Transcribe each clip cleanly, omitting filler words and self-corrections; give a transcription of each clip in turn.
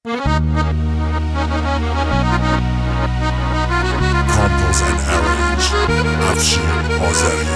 Compose and arrange Afshin Azari.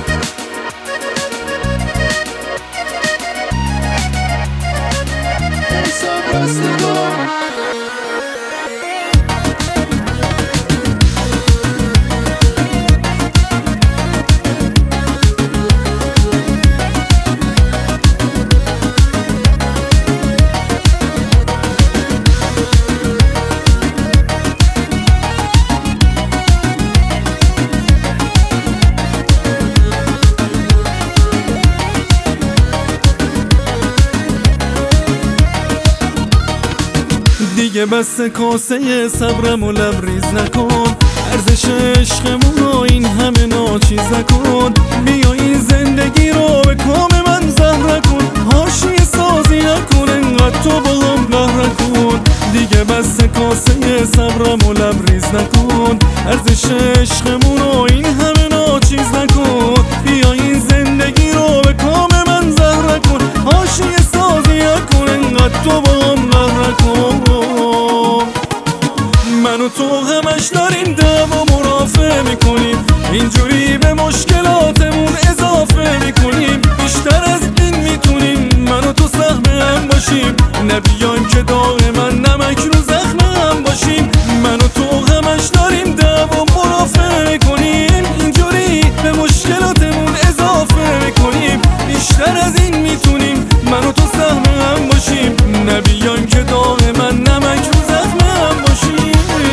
دیگه بس کاسه صبرمو لبریز نکن، ارزش عشقمون رو این همه ناچیز نکن. بیا این زندگی رو به کام من زهر کن، حاشیه سازی نکن، انقدر تو با هم قهر کن. دیگه بس کاسه صبرمو لبریز نکن، ارزش عشقمون رو این همه ناچیز نکن. بیا این زندگی رو به کام من زهر کن، حاشیه سازی نکن، انقدر تو با هم قهر کن. من و تو همش داریم دعوا مرافعه میکنیم، اینجوری به مشکلاتمون اضافه میکنیم. بیشتر از این میتونیم من و تو سهم هم باشیم، نبیایم که دائما نمک رو زخم هم باشیم. من و تو همش داریم دعوا مرافعه میکنیم، اینجوری به مشکلاتمون اضافه میکنیم. بیشتر از این میتونیم من و تو سهم هم باشیم، نبیایم که دائما نمک رو زخم هم باشیم.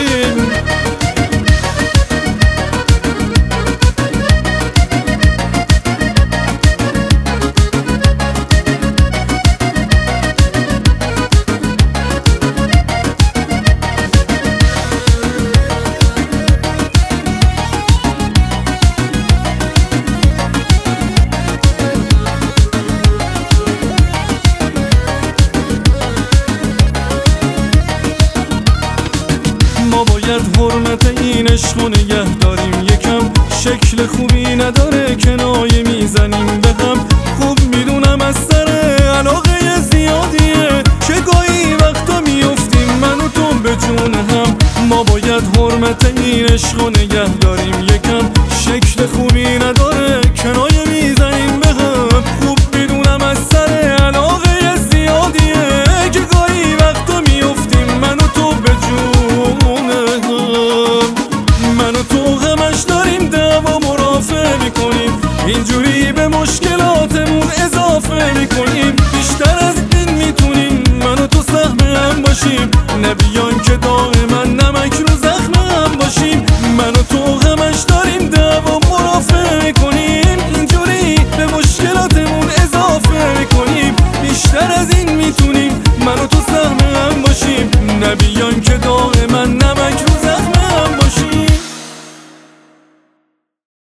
ما باید حرمت این عشق نگه داریم، یکم شکل خوبی نداره کنایه میزنیم به هم. خوب میدونم از سر علاقه زیادیه که گاهی وقتا میفتیم من و تو به جون هم. ما باید حرمت این عشق